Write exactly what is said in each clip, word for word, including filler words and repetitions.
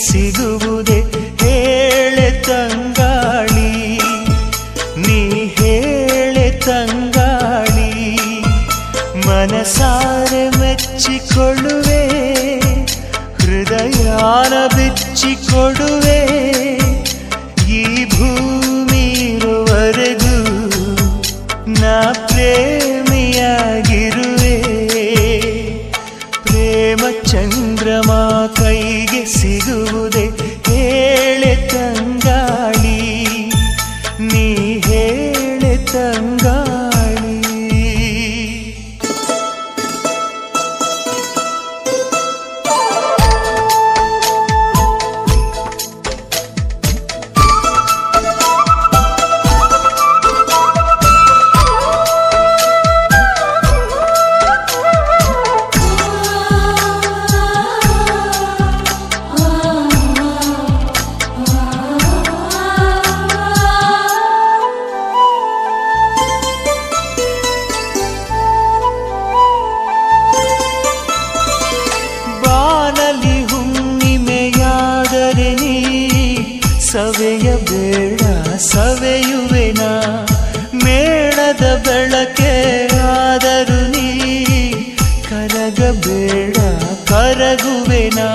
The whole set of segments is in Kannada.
ಸಿಗುವುದೇ ಹೇಳೆ ತಂಗಾಳಿ, ನೀ ಹೇಳೆ ತಂಗಾಳಿ. ಮನಸಾರೆ ಮೆಚ್ಚಿಕೊಳ್ಳುವೆ, ಹೃದಯಾನ ಬಿಚ್ಚಿಕೊಡುವೆ. ಈ ಭೂಮಿ ಇರುವರೆಗೂ ನಾ ಪ್ರೇಮಿಯಾಗಿರುವೆ. ಪ್ರೇಮ ಚಂದ್ರಮ ಕೈಗೆ ಸಿಗುವುದೇ ಹೇಳೆ ತಂಗಾಳಿ, ನೀ ಹೇಳೆ ತಂಗಾಳಿ. ಸವೆಯ ಬೇಡ ಸವೆಯುವೆನಾ, ಮೇಣದ ಬೆಳಕೆ ಆದರೂ ನೀ ಕರಗಬೇಡ ಕರಗುವೆನಾ.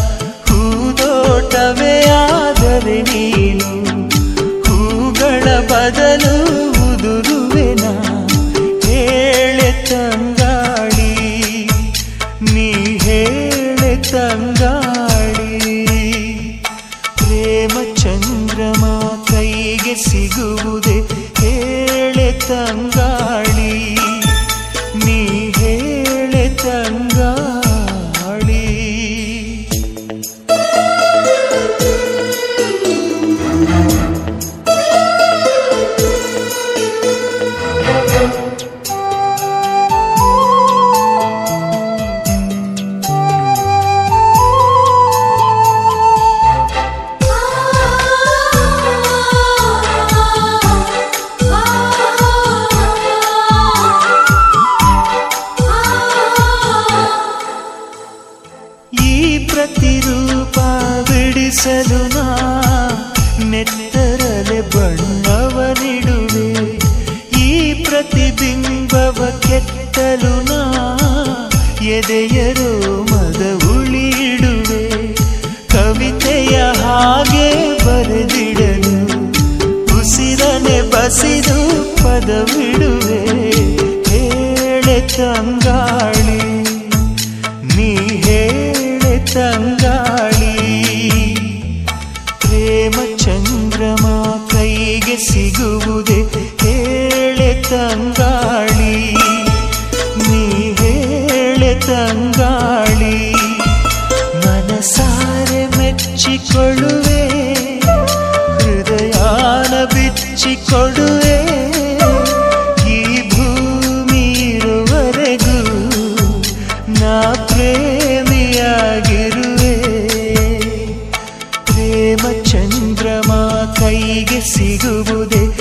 ಹೂದೋಟವೇ ಆದರೆ ನೀನು ಹೂಗಳ ಬದಲು ಉದುರುವೆನಾ. ಹೇಳೆ ತಂಗಾಳಿ, ನೀ ಹೇಳೆ ತಂಗಾಳಿ. ಪ್ರೇಮ ಚಂದ್ರಮ ಕೈಗೆ ಸಿಗುವುದೇ ಹೇಳೆ ತಂಗಾಳಿ, ನೀ ಹೇಳೆ ತಂಗಾಳಿ. ಪ್ರತಿರೂಪ ಬಿಡಿಸಲು ನಾ ನೆತ್ತರಲೆ ಬಣ್ಣವನಿಡುವೆ. ಈ ಪ್ರತಿಬಿಂಬವ ಕೆತ್ತಲು ನಾ ಎದೆಯರೋ ಮದ ಉಳಿಡುವೆ. ಕವಿತೆಯ ಹಾಗೆ ಬರೆದಿಡಲು ಉಸಿರನೆ ಬಸಿದು ಪದವಿಡುವೆ. ಹೇಳೆ ತಂಗಾಳಿ, ನೀ ಹೇಳೆ ತಂಗಾಳಿ. ಪ್ರೇಮ ಚಂದ್ರಮ ಕೈಗೆ ಸಿಗುವುದೇ ಹೇಳೆ ತಂಗಾಳಿ, ನೀ ಹೇಳೆ ತಂಗಾಳಿ. ಮನಸಾರೆ ಮೆಚ್ಚಿಕೊಳ್ಳುವೆ, ಹೃದಯಾನ ಬಿಚ್ಚಿಕೊಡುವೆ. ಈ ಭೂಮಿ ಇರುವರೆಗೂ ನಾ ಪ್ರೇಮಿಯಾಗಿರುವೆ. ಪ್ರೇಮ ಚಂದ್ರಮ ಕೈಗೆ ಸಿಗುವುದೇ